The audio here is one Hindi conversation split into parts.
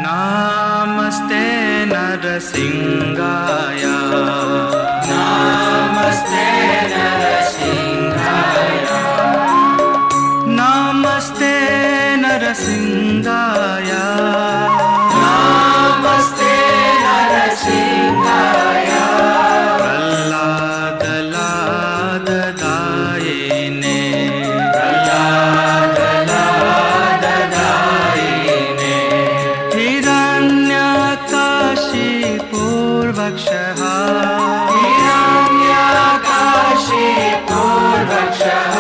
नमस्ते नरसिंहाय नमस्ते नरसिंहाय नमस्ते नरसिंहाय नमस्ते नरसिंहाय प्रह्लादलाददायिने प्रह्लादलाददायिने हिरण्यकाशिपूर्वक्षः हिरण्यकाशिपूर्वक्षः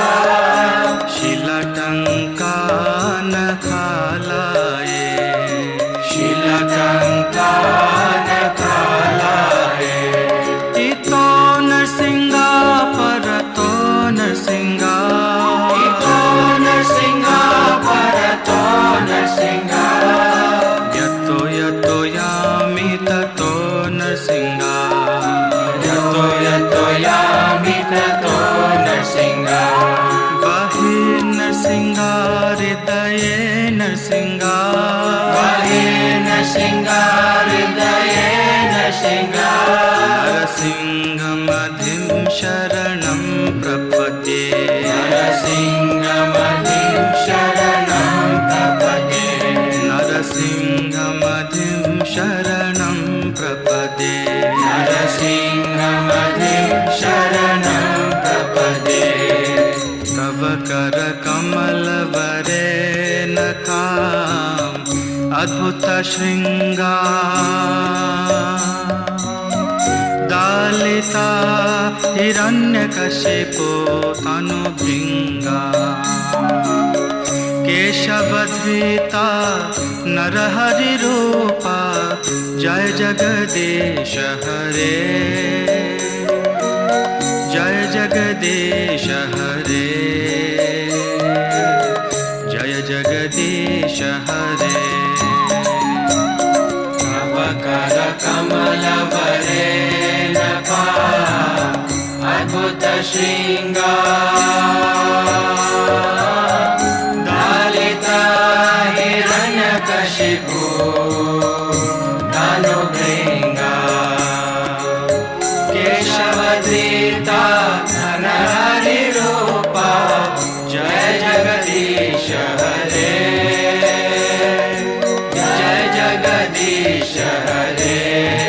शिलटङ्कानखालये शिलकङ्कानखालये इतो नरसिंहा परतो नरसिंहा इतो नरसिंहा परतो नरसिंहा यतो यतो यामि ततो नरसिंहा यतो यतो यामि ततो नरसिंहा बहिर्नरसिंहा हृदये नरसिंहा नरसिंहा हृदये नरसिंहा नरसिंहमधिं शरणं प्रपद्ये नरसिंहमधिं शरणं प्रपद्ये नरसिंहमधिं शरणं प्रपद्ये नरसिंहमधिं शरणं प्रपद्ये तव करकमलवरे नखाम् अद्भुत दालिता हिरण्यकशिपो तनुभृङ्गा केशवधृता नरहरिरूपा जय जगदीश हरे जय जगदीश हरे जय जगदीश हरे तव करकमलवरे नखाम् अद्भुत दालिता हिरण्यकशिपो तनुभृङ्गा केशवधृता नरहरिरूपा जय जगदीश हरे जय जगदीश हरे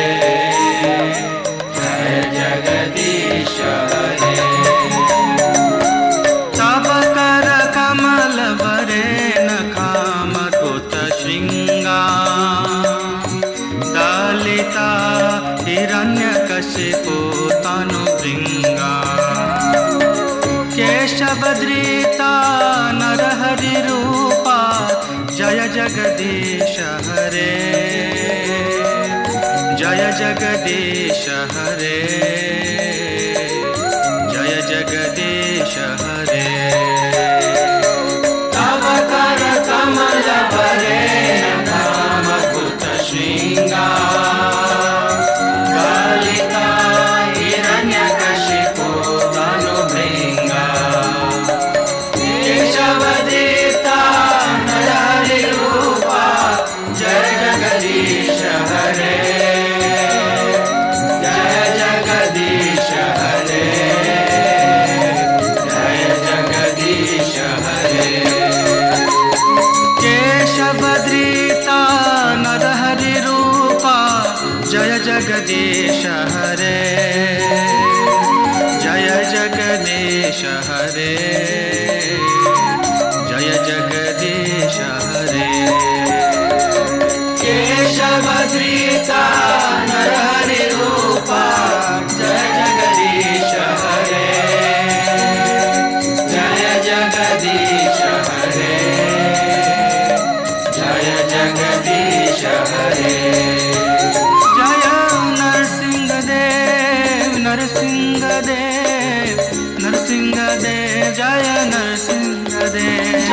जय जगदीश हरे तव करकमलवरे नखामद्भुत शृङ्गा दालिता हिरण्यकशिपो तनुभृङ्गा केशवधृता नरहरिरूपा जय जगदीश हरे जय जगदीश हरे जय जगदीश हरे तव करकमलवरे नखामद्भुत शृङ्गा दालिता हिरण्यकशिपो तनुभृङ्गा केशवधृता नरहरिरूपा जय जगदीश हरे जय जगदीश हरे जय जगदीश हरे केशवधृता नरहरिरूपा जय जगदीश हरे जय जगदीश हरे जय जगदीश हरे केशवधृता नरहरिरूपा जय जगदीश हरे जय जगदीश हरे जय जगदीश हरे जय नरसिंहदेव नरसिंहदेव नरसिंहदेव जय नरसिंहदेव जय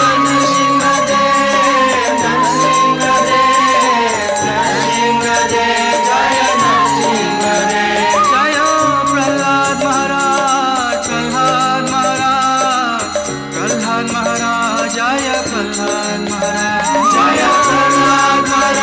नरसिंहदेव नरसिंहदेव नरसिंहदेव जय नरसिंहदेव जय प्रह्लाद महाराज प्रह्लाद महाराज प्रह्लाद महाराज जय प्रह्लाद महाराज जय प्रह्लाद महाराज